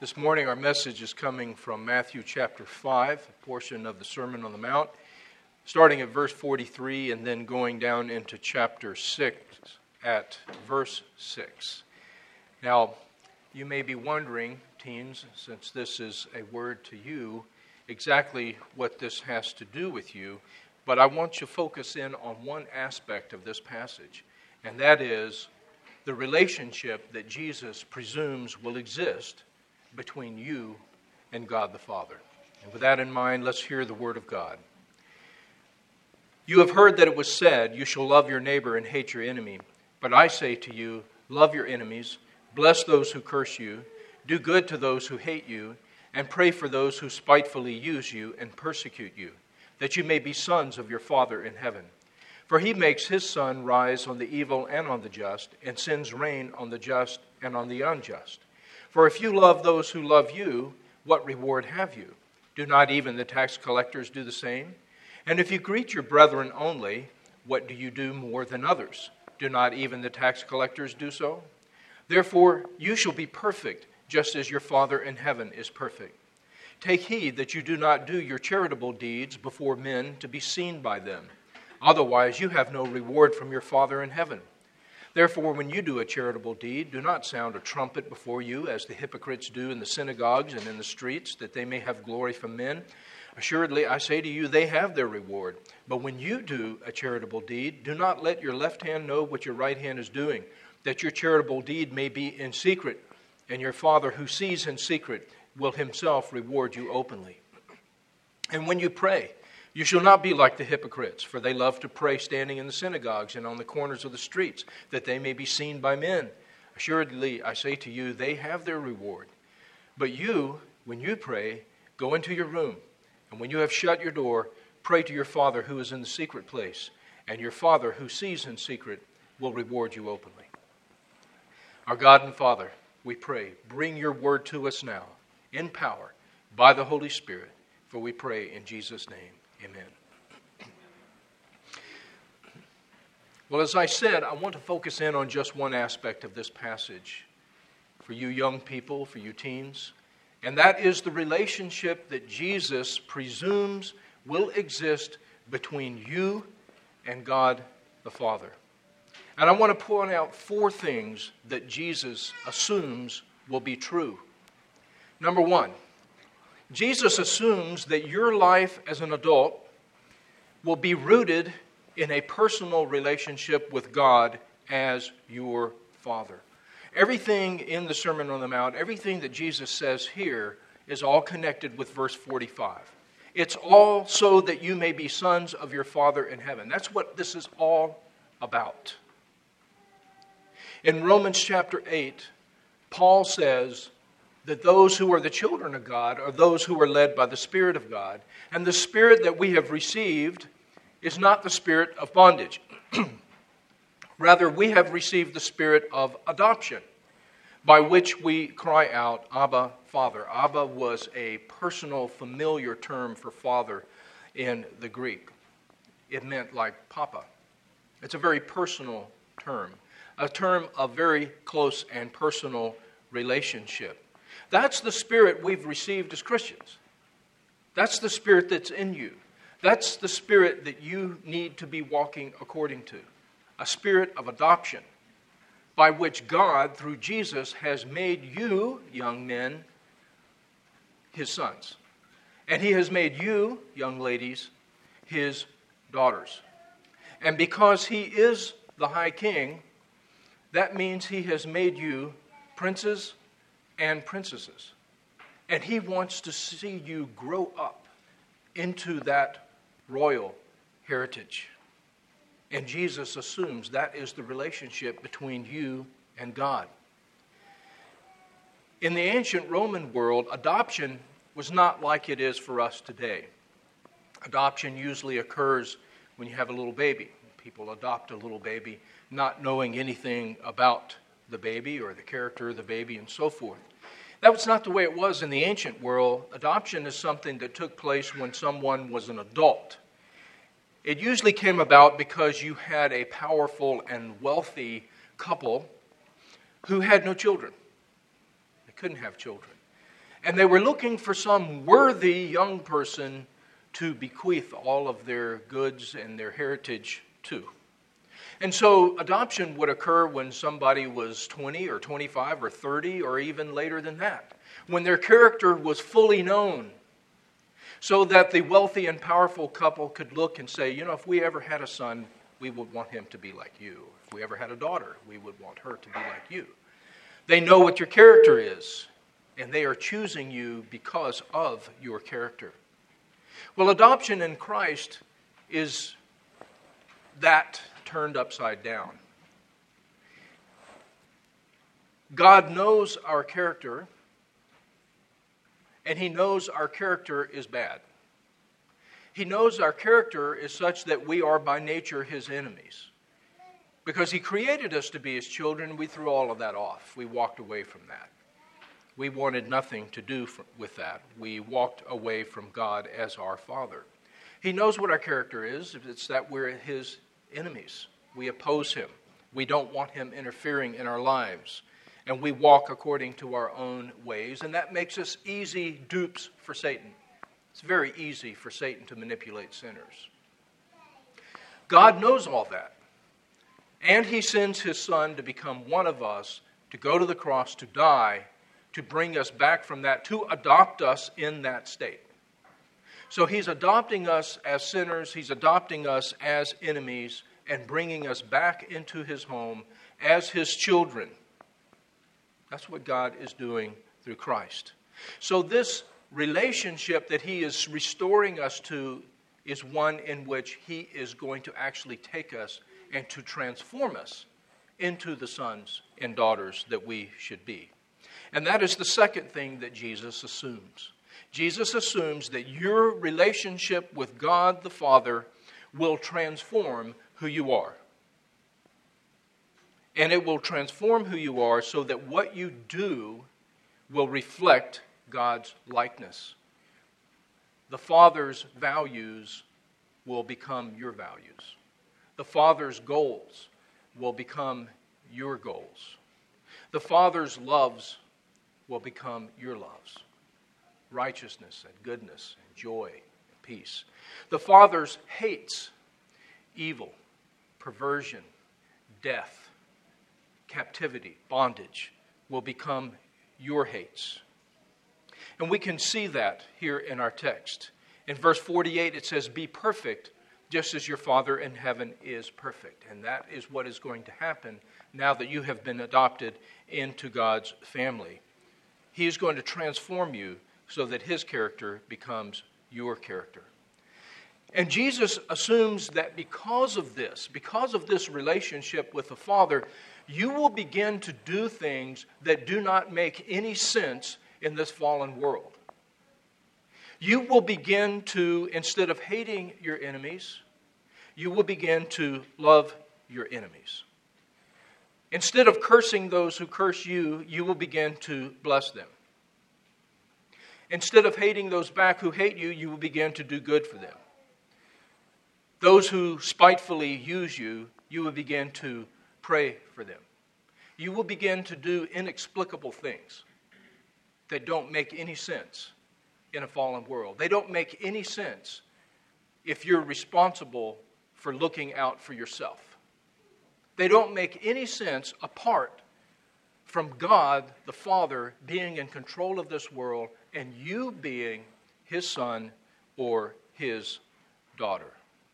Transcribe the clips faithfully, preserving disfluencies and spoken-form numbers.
This morning our message is coming from Matthew chapter five, a portion of the Sermon on the Mount, starting at verse forty-three and then going down into chapter six at verse six. Now, you may be wondering, teens, since this is a word to you, exactly what this has to do with you, but I want you to focus in on one aspect of this passage, and that is the relationship that Jesus presumes will exist between you and God the Father. And with that in mind, let's hear the word of God. You have heard that it was said, you shall love your neighbor and hate your enemy. But I say to you, love your enemies, bless those who curse you, do good to those who hate you, and pray for those who spitefully use you and persecute you, that you may be sons of your Father in heaven. For he makes his sun rise on the evil and on the just, and sends rain on the just and on the unjust. For if you love those who love you, what reward have you? Do not even the tax collectors do the same? And if you greet your brethren only, what do you do more than others? Do not even the tax collectors do so? Therefore, you shall be perfect, just as your Father in heaven is perfect. Take heed that you do not do your charitable deeds before men to be seen by them. Otherwise, you have no reward from your Father in heaven. Therefore, when you do a charitable deed, do not sound a trumpet before you, as the hypocrites do in the synagogues and in the streets, that they may have glory from men. Assuredly, I say to you, they have their reward. But when you do a charitable deed, do not let your left hand know what your right hand is doing, that your charitable deed may be in secret, and your Father who sees in secret will himself reward you openly. And when you pray, you shall not be like the hypocrites, for they love to pray standing in the synagogues and on the corners of the streets, that they may be seen by men. Assuredly, I say to you, they have their reward. But you, when you pray, go into your room, and when you have shut your door, pray to your Father who is in the secret place, and your Father who sees in secret will reward you openly. Our God and Father, we pray, bring your word to us now, in power, by the Holy Spirit, for we pray in Jesus' name. Amen. Well, as I said, I want to focus in on just one aspect of this passage for you young people, for you teens, and that is the relationship that Jesus presumes will exist between you and God the Father. And I want to point out four things that Jesus assumes will be true. Number one, Jesus assumes that your life as an adult will be rooted in a personal relationship with God as your Father. Everything in the Sermon on the Mount, everything that Jesus says here is all connected with verse forty-five. It's all so that you may be sons of your Father in heaven. That's what this is all about. In Romans chapter eight, Paul says that those who are the children of God are those who are led by the Spirit of God. And the Spirit that we have received is not the spirit of bondage. Rather, we have received the spirit of adoption, by which we cry out, Abba, Father. Abba was a personal, familiar term for father in the Greek. It meant like Papa. It's a very personal term, a term of very close and personal relationship. That's the spirit we've received as Christians. That's the spirit that's in you. That's the spirit that you need to be walking according to. A spirit of adoption, by which God, through Jesus, has made you, young men, his sons. And he has made you, young ladies, his daughters. And because he is the high king, that means he has made you princes and princesses. And he wants to see you grow up into that royal heritage. And Jesus assumes that is the relationship between you and God. In the ancient Roman world, adoption was not like it is for us today. Adoption usually occurs when you have a little baby. People adopt a little baby not knowing anything about the baby or the character of the baby and so forth. That was not the way it was in the ancient world. Adoption is something that took place when someone was an adult. It usually came about because you had a powerful and wealthy couple who had no children. They couldn't have children. And they were looking for some worthy young person to bequeath all of their goods and their heritage to. And so adoption would occur when somebody was twenty or twenty-five or thirty or even later than that, when their character was fully known, so that the wealthy and powerful couple could look and say, you know, if we ever had a son, we would want him to be like you. If we ever had a daughter, we would want her to be like you. They know what your character is, and they are choosing you because of your character. Well, adoption in Christ is that turned upside down. God knows our character, and He knows our character is bad. He knows our character is such that we are by nature His enemies. Because He created us to be His children, we threw all of that off. We walked away from that. We wanted nothing to do with that. We walked away from God as our Father. He knows what our character is. It's that we're His enemies. We oppose Him. We don't want Him interfering in our lives. And we walk according to our own ways. And that makes us easy dupes for Satan. It's very easy for Satan to manipulate sinners. God knows all that. And He sends His Son to become one of us, to go to the cross, to die, to bring us back from that, to adopt us in that state. So He's adopting us as sinners, He's adopting us as enemies, and bringing us back into His home as His children. That's what God is doing through Christ. So this relationship that He is restoring us to is one in which He is going to actually take us and to transform us into the sons and daughters that we should be. And that is the second thing that Jesus assumes. Jesus assumes that your relationship with God the Father will transform who you are. And it will transform who you are so that what you do will reflect God's likeness. The Father's values will become your values. The Father's goals will become your goals. The Father's loves will become your loves. Righteousness and goodness and joy and peace. The Father's hates, evil, perversion, death, captivity, bondage, will become your hates. And we can see that here in our text. In verse forty-eight it says, "Be perfect, just as your Father in heaven is perfect." And that is what is going to happen now that you have been adopted into God's family. He is going to transform you so that His character becomes your character. And Jesus assumes that because of this, because of this relationship with the Father, you will begin to do things that do not make any sense in this fallen world. You will begin to, instead of hating your enemies, you will begin to love your enemies. Instead of cursing those who curse you, you will begin to bless them. Instead of hating those back who hate you, you will begin to do good for them. Those who spitefully use you, you will begin to pray for them. You will begin to do inexplicable things that don't make any sense in a fallen world. They don't make any sense if you're responsible for looking out for yourself. They don't make any sense apart from God the Father being in control of this world and you being His son or His daughter.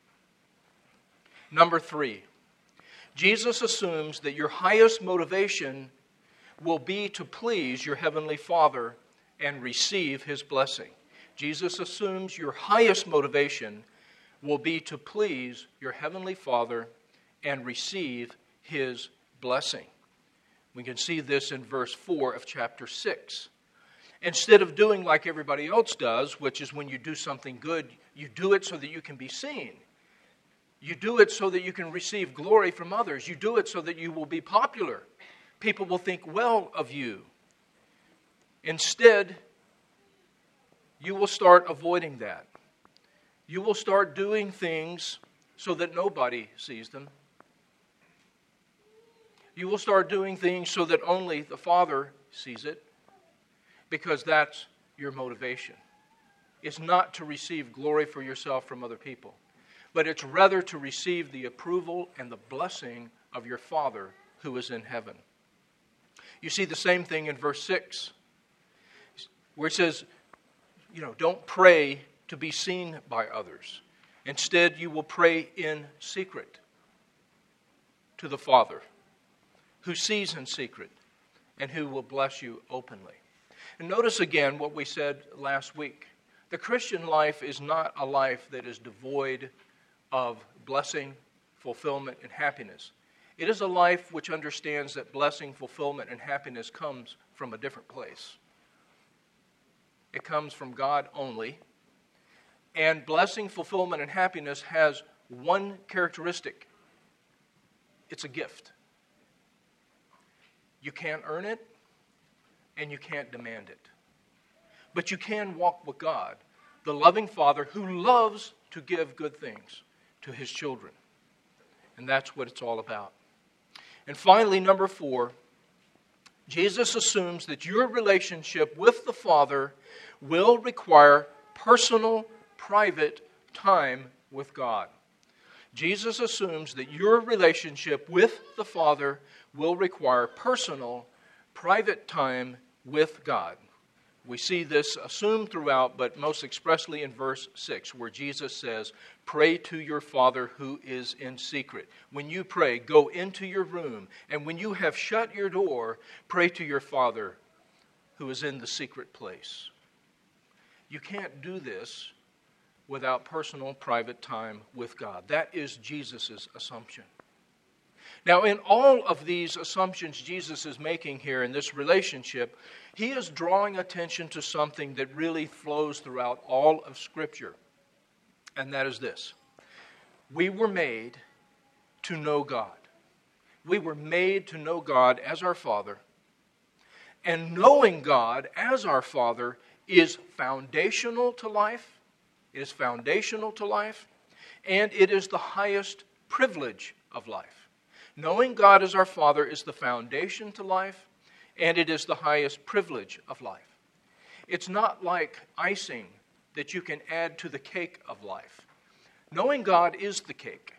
Number three, Jesus assumes that your highest motivation will be to please your Heavenly Father and receive His blessing. Jesus assumes your highest motivation will be to please your Heavenly Father and receive His blessing. We can see this in verse four of chapter six. Instead of doing like everybody else does, which is when you do something good, you do it so that you can be seen. You do it so that you can receive glory from others. You do it so that you will be popular. People will think well of you. Instead, you will start avoiding that. You will start doing things so that nobody sees them. You will start doing things so that only the Father sees it, because that's your motivation. It's not to receive glory for yourself from other people, but it's rather to receive the approval and the blessing of your Father who is in heaven. You see the same thing in verse six, where it says, you know, don't pray to be seen by others. Instead, you will pray in secret to the Father, who sees in secret and who will bless you openly. And notice again what we said last week. The Christian life is not a life that is devoid of blessing, fulfillment, and happiness. It is a life which understands that blessing, fulfillment, and happiness comes from a different place. It comes from God only. And blessing, fulfillment, and happiness has one characteristic. It's a gift. You can't earn it, and you can't demand it. But you can walk with God, the loving Father who loves to give good things to His children. And that's what it's all about. And finally, number four, Jesus assumes that your relationship with the Father will require personal, private time with God. Jesus assumes that your relationship with the Father will require personal, private time with God. We see this assumed throughout, but most expressly in verse six, where Jesus says, pray to your Father who is in secret. When you pray, go into your room, and when you have shut your door, pray to your Father who is in the secret place. You can't do this without personal, private time with God. That is Jesus' assumption. Now, in all of these assumptions Jesus is making here in this relationship, he is drawing attention to something that really flows throughout all of Scripture, and that is this. We were made to know God. We were made to know God as our Father, and knowing God as our Father is foundational to life. It is foundational to life, and it is the highest privilege of life. Knowing God as our Father is the foundation to life, and it is the highest privilege of life. It's not like icing that you can add to the cake of life. Knowing God is the cake.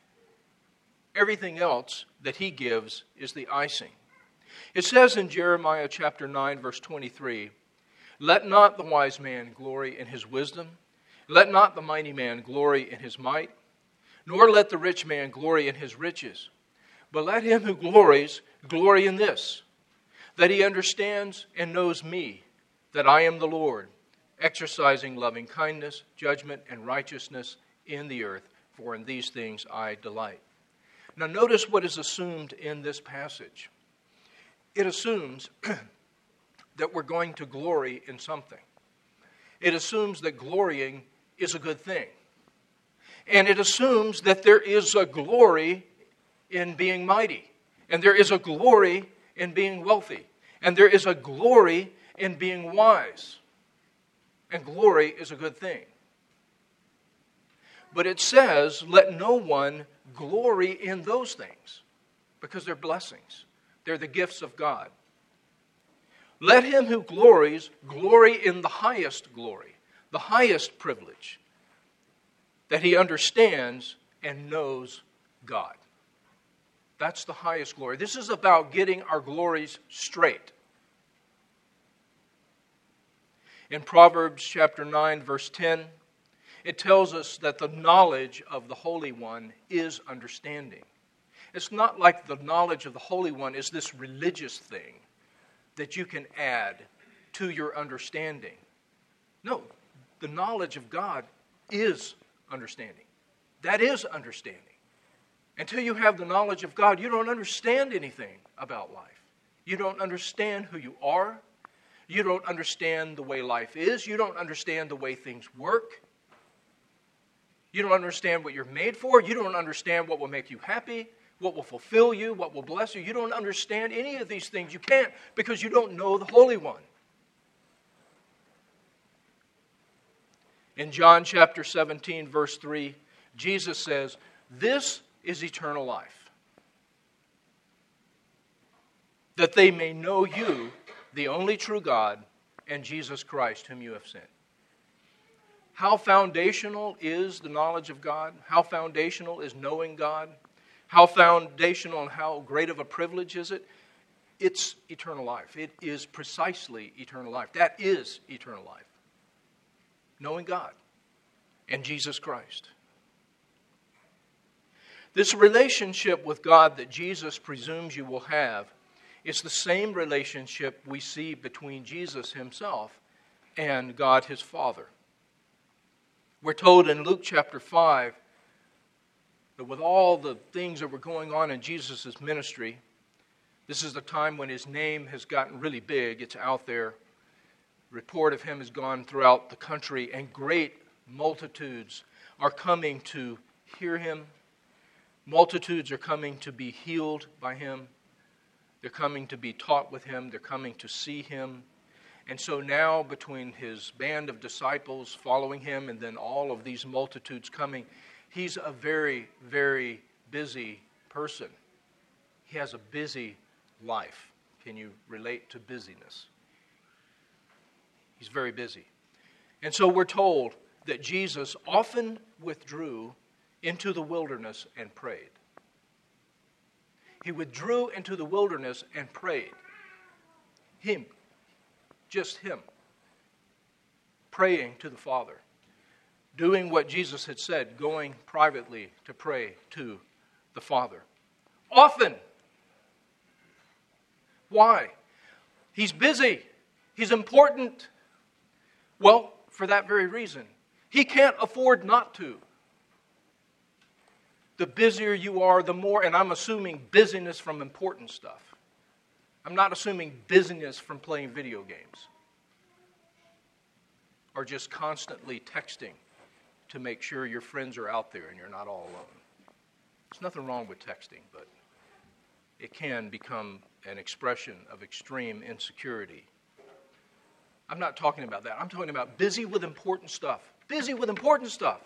Everything else that He gives is the icing. It says in Jeremiah chapter nine, verse twenty-three, let not the wise man glory in his wisdom, let not the mighty man glory in his might, nor let the rich man glory in his riches. But let him who glories, glory in this, that he understands and knows me, that I am the Lord, exercising loving kindness, judgment, and righteousness in the earth, for in these things I delight. Now notice what is assumed in this passage. It assumes that we're going to glory in something. It assumes that glorying is a good thing. And it assumes that there is a glory in being mighty, and there is a glory in being wealthy, and there is a glory in being wise, and glory is a good thing. But it says, let no one glory in those things, because they're blessings. They're the gifts of God. Let him who glories, glory in the highest glory, the highest privilege, that he understands and knows God. That's the highest glory. This is about getting our glories straight. In Proverbs chapter nine, verse ten, it tells us that the knowledge of the Holy One is understanding. It's not like the knowledge of the Holy One is this religious thing that you can add to your understanding. No, the knowledge of God is understanding. That is understanding. Until you have the knowledge of God, you don't understand anything about life. You don't understand who you are. You don't understand the way life is. You don't understand the way things work. You don't understand what you're made for. You don't understand what will make you happy, what will fulfill you, what will bless you. You don't understand any of these things. You can't, because you don't know the Holy One. In John chapter seventeen, verse three, Jesus says, this is eternal life, that they may know you, the only true God, and Jesus Christ, whom you have sent. How foundational is the knowledge of God? How foundational is knowing God? How foundational and how great of a privilege is it? It's eternal life. It is precisely eternal life. That is eternal life. Knowing God and Jesus Christ. This relationship with God that Jesus presumes you will have is the same relationship we see between Jesus himself and God his Father. We're told in Luke chapter five that with all the things that were going on in Jesus' ministry, this is the time when his name has gotten really big. It's out there. Report of him has gone throughout the country, and great multitudes are coming to hear him. Multitudes are coming to be healed by him. They're coming to be taught with him. They're coming to see him. And so now, between his band of disciples following him and then all of these multitudes coming, he's a very, very busy person. He has a busy life. Can you relate to busyness? He's very busy. And so we're told that Jesus often withdrew into the wilderness and prayed. He withdrew into the wilderness and prayed. Him. Just him. Praying to the Father. Doing what Jesus had said, going privately to pray to the Father. Often. Why? He's busy. He's important. Well, for that very reason. He can't afford not to. The busier you are, the more, and I'm assuming busyness from important stuff. I'm not assuming busyness from playing video games or just constantly texting to make sure your friends are out there and you're not all alone. There's nothing wrong with texting, but it can become an expression of extreme insecurity. I'm not talking about that. I'm talking about busy with important stuff. Busy with important stuff.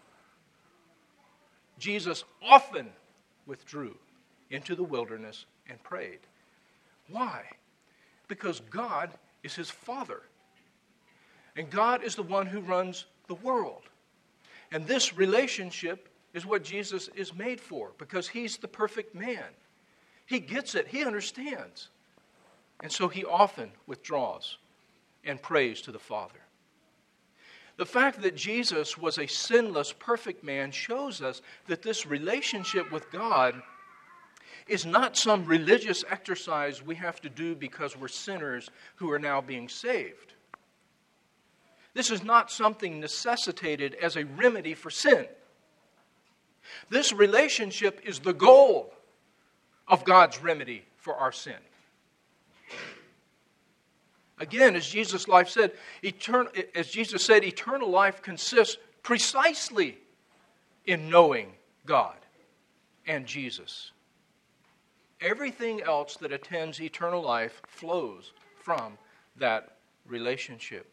Jesus often withdrew into the wilderness and prayed. Why? Because God is his Father. And God is the one who runs the world. And this relationship is what Jesus is made for, because he's the perfect man. He gets it. He understands. And so he often withdraws and prays to the Father. The fact that Jesus was a sinless, perfect man shows us that this relationship with God is not some religious exercise we have to do because we're sinners who are now being saved. This is not something necessitated as a remedy for sin. This relationship is the goal of God's remedy for our sin. Again, as Jesus' life said, eternal, as Jesus said, eternal life consists precisely in knowing God and Jesus. Everything else that attends eternal life flows from that relationship.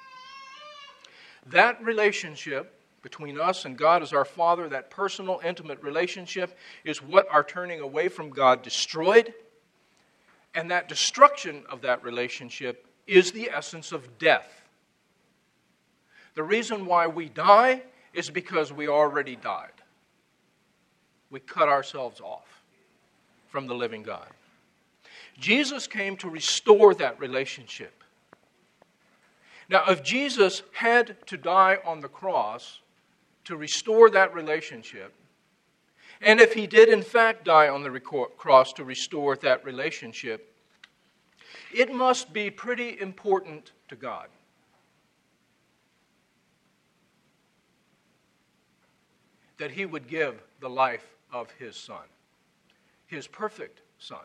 That relationship between us and God as our Father, that personal, intimate relationship, is what our turning away from God destroyed. And that destruction of that relationship is the essence of death. The reason why we die is because we already died. We cut ourselves off from the living God. Jesus came to restore that relationship. Now, if Jesus had to die on the cross to restore that relationship, and if he did in fact die on the cross to restore that relationship, it must be pretty important to God. That he would give the life of his Son, his perfect Son.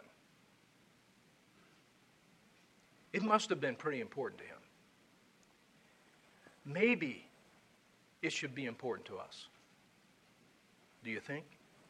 It must have been pretty important to him. Maybe it should be important to us. Do you think?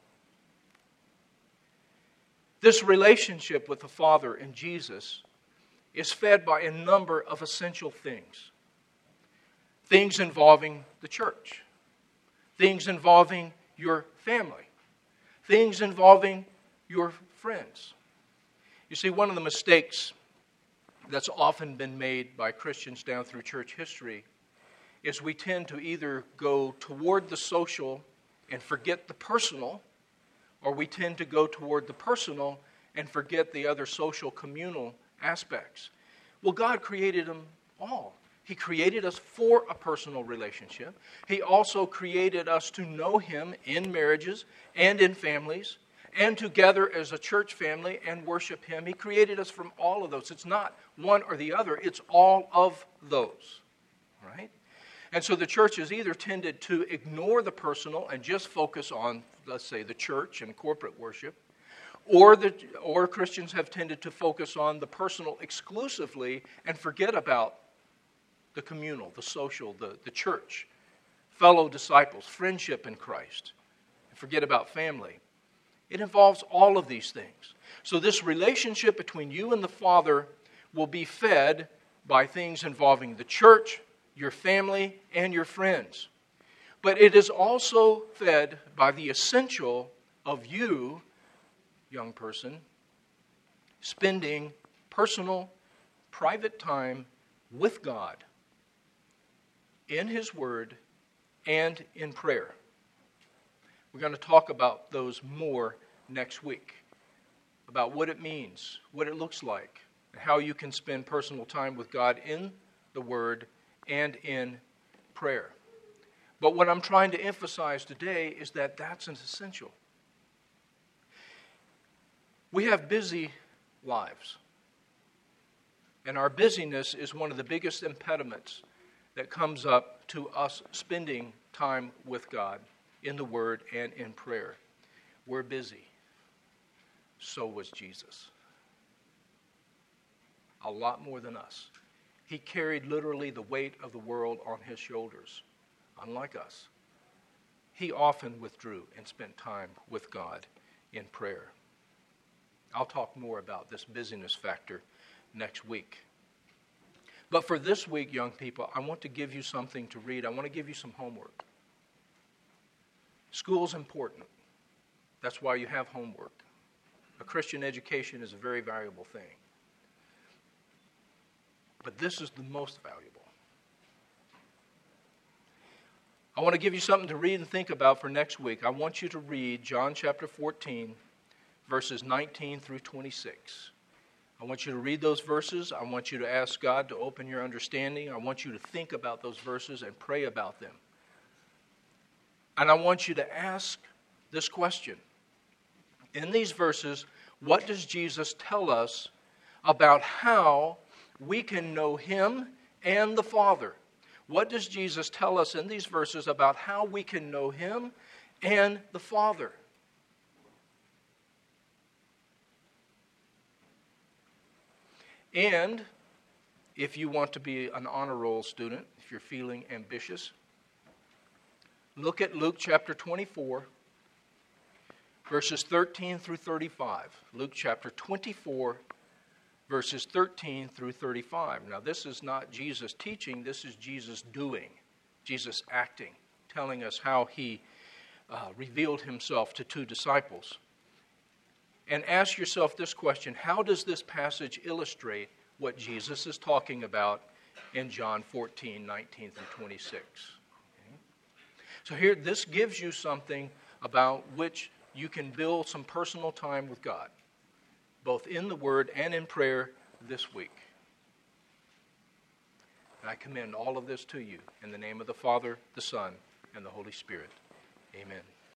This relationship with the Father and Jesus is fed by a number of essential things. Things involving the church. Things involving your family. Things involving your friends. You see, one of the mistakes that's often been made by Christians down through church history is we tend to either go toward the social and forget the personal, or we tend to go toward the personal and forget the other social communal aspects. Well, God created them all. He created us for a personal relationship. He also created us to know Him in marriages and in families, and together as a church family and worship Him. He created us from all of those. It's not one or the other. It's all of those, right? And so the church has either tended to ignore the personal and just focus on, let's say, the church and corporate worship, or the or Christians have tended to focus on the personal exclusively and forget about the communal, the social, the, the church, fellow disciples, friendship in Christ, and forget about family. It involves all of these things. So this relationship between you and the Father will be fed by things involving the church, your family, and your friends. But it is also fed by the essential of you, young person, spending personal, private time with God in His Word and in prayer. We're going to talk about those more next week, about what it means, what it looks like, and how you can spend personal time with God in the Word and in prayer. But what I'm trying to emphasize today is that that's an essential. We have busy lives, and our busyness is one of the biggest impediments that comes up to us spending time with God in the Word and in prayer. We're busy. So was Jesus. A lot more than us. He carried literally the weight of the world on His shoulders, unlike us. He often withdrew and spent time with God in prayer. I'll talk more about this busyness factor next week. But for this week, young people, I want to give you something to read. I want to give you some homework. School's important. That's why you have homework. A Christian education is a very valuable thing. But this is the most valuable. I want to give you something to read and think about for next week. I want you to read John chapter fourteen, verses nineteen through twenty-six. I want you to read those verses. I want you to ask God to open your understanding. I want you to think about those verses and pray about them. And I want you to ask this question. In these verses, what does Jesus tell us about how we can know Him and the Father? What does Jesus tell us in these verses about how we can know Him and the Father? And if you want to be an honor roll student, if you're feeling ambitious, look at Luke chapter twenty-four, verses thirteen through thirty-five. Luke chapter twenty-four, verses thirteen through thirty-five. Now, this is not Jesus teaching, this is Jesus doing, Jesus acting, telling us how He uh, revealed Himself to two disciples. And ask yourself this question: how does this passage illustrate what Jesus is talking about in John fourteen, nineteen through twenty-six? Okay. So here, this gives you something about which you can build some personal time with God, both in the Word and in prayer this week. And I commend all of this to you in the name of the Father, the Son, and the Holy Spirit. Amen.